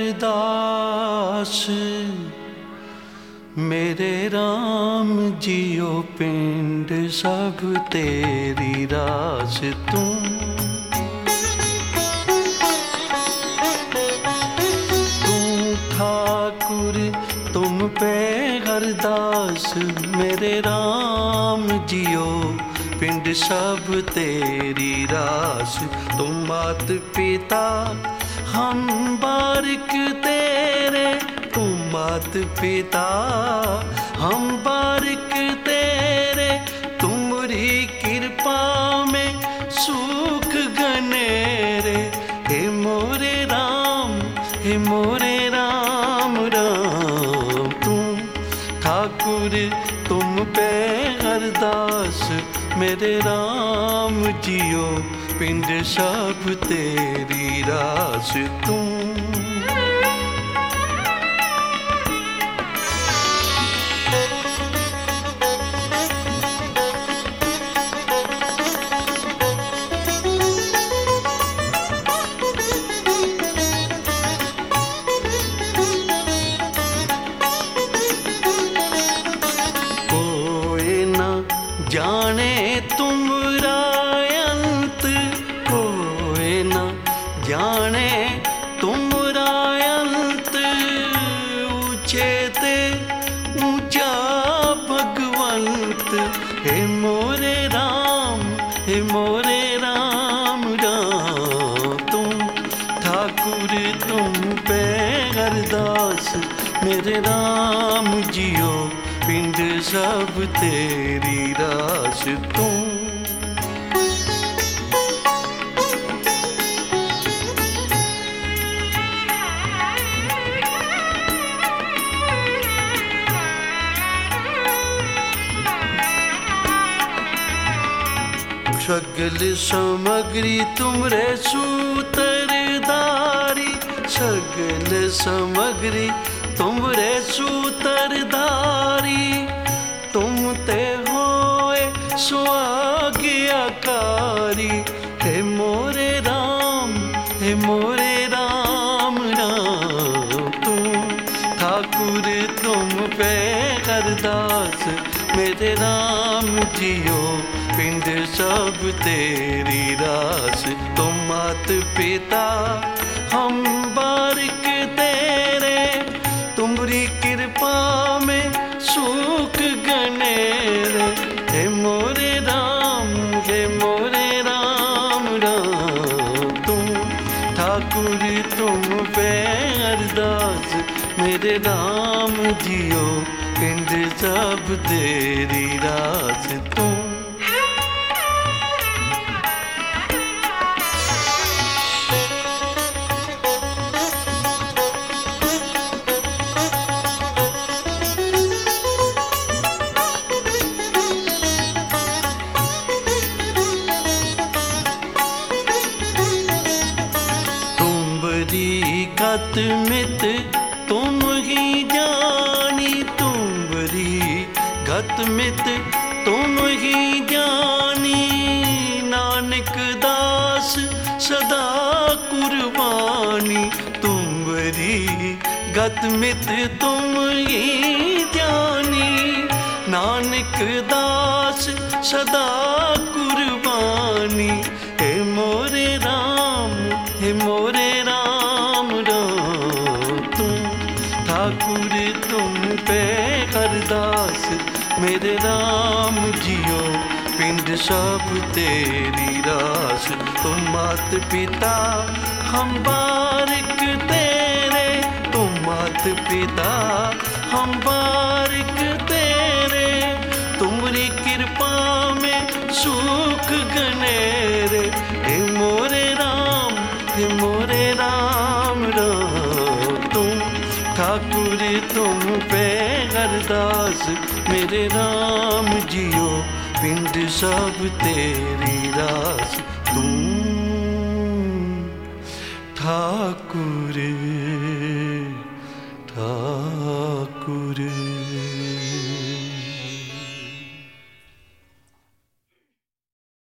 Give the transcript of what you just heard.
अरदास मेरे राम जियो पिंड सब तेरी रास तू ठाकुर तुम पे अरदास मेरे राम जियो पिंड सब तेरी रास तुम मात पिता हम बारिक तेरे तुम मात पिता हम बारिक तेरे तुम्हारी कृपा में सुख गनेरे हे मोरे राम हे मोरे राम राम तुम ठाकुर तुम पे अरदास मेरे राम जियो पिंड सब तेरी रास तुम जाने तुमरा अंत कोई न जाने तुमरा अंत ऊंचे ते ऊंचा भगवंत हे मोरे राम राम तुम ठाकुर तुम पे अरदास मेरे राम जियो पिंड सब तेरी रास तुम सगल सामग्री तुमरे सूत्रधारी सगल सामग्री तुमरे सूत्रधारी तुम ते होए स्वाज्ञाकारी हे मोरे राम तुम ठाकुर तुम पे अरदास मेरे राम जियो पिंड सब तेरी रास तुम मात पिता हम बारिक तेरे तुम्हारी कृपा में सुख गनेरे हे मोरे राम तुम ठाकुर तुम पे अरदास मेरे राम जियो पिंड सब तेरी रास तुम गत मित तुम ही जानी तुम्हारी गत मित तुम ही जानी नानक दास सदा कुर्बानी तुम्हारी गत मित तुम ही जानी नानक दास सदा कुर्बानी हे मोरे राम ठाकुर तुम पे अरदास मेरे राम जियो पिंड सब तेरी रास तुम मात पिता हम बारिक तेरे तुम मात पिता हम बारिक तेरे तुम्हारी कृपा में सुख गनेरे हे मोरे राम तुम ठाकुर तुम पे अरदास मेरे राम जियो पिंड सब तेरी रास तुम ठाकुर